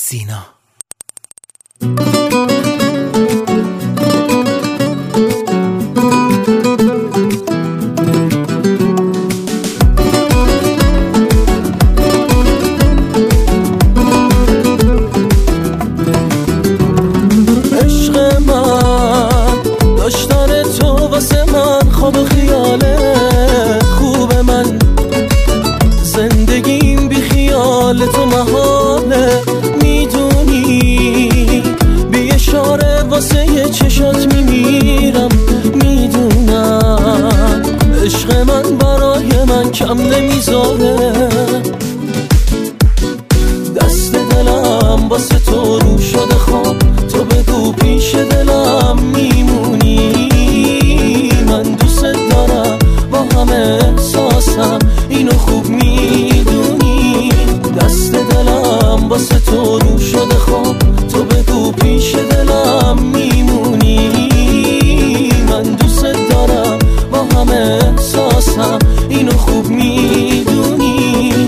سینا. عشق من داشتن تو واسه من خواب و خیاله خوب من، زندگیم بی خیال تو محاله. میدونی بی اشاره واسه یه چشات میمیرم، میدونم عشق من برای من کم نمیذاره. دست دلم واسه تو رو شده خواب، تو بگو پیش دلم میمونی. من دوست دارم با همه احساسم، اینو خوب میدونی. دست دلم واسه تو رو شده خواب، تو بگو پیش دلم میمونی. من دوست دارم با همه احساسم، اینو خوب میدونی.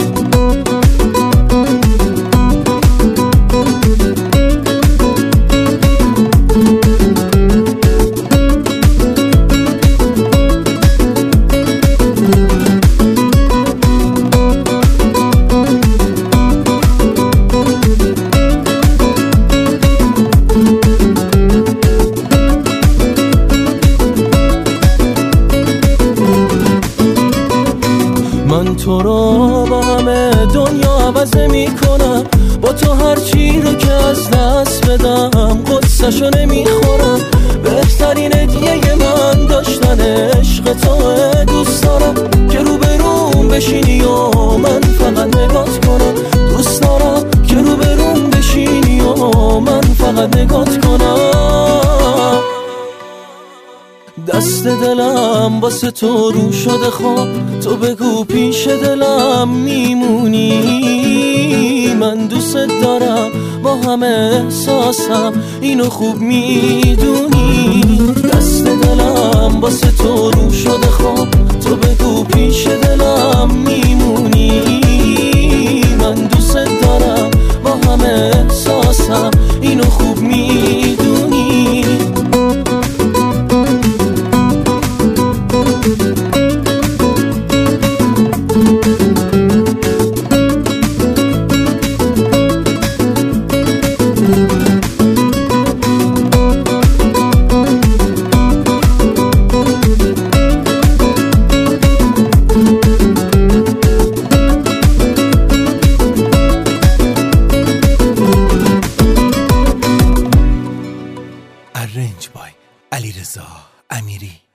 من تو رو با همه دنیا عوض میکنم، با تو هر چی رو که از دست بدم قدسشو نمیخورم. بهترین هدیه من داشتن عشق توه، دوست دارم که روبروم بشینی و من فقط نگات کنم. دوست دارم که روبروم بشینی و من فقط نگات کنم. دست دلم واسه تو رو شده خواب، تو بگو پیش دلم میمونی. من دوست دارم با همه احساسم، اینو خوب میدونی. دست دلم واسه تو رو شده خواب، تو بگو پیش دلم میمونی. من دوست دارم با همه احساسم، اینو خوب میدونی. Arrange by علیرضا امیری.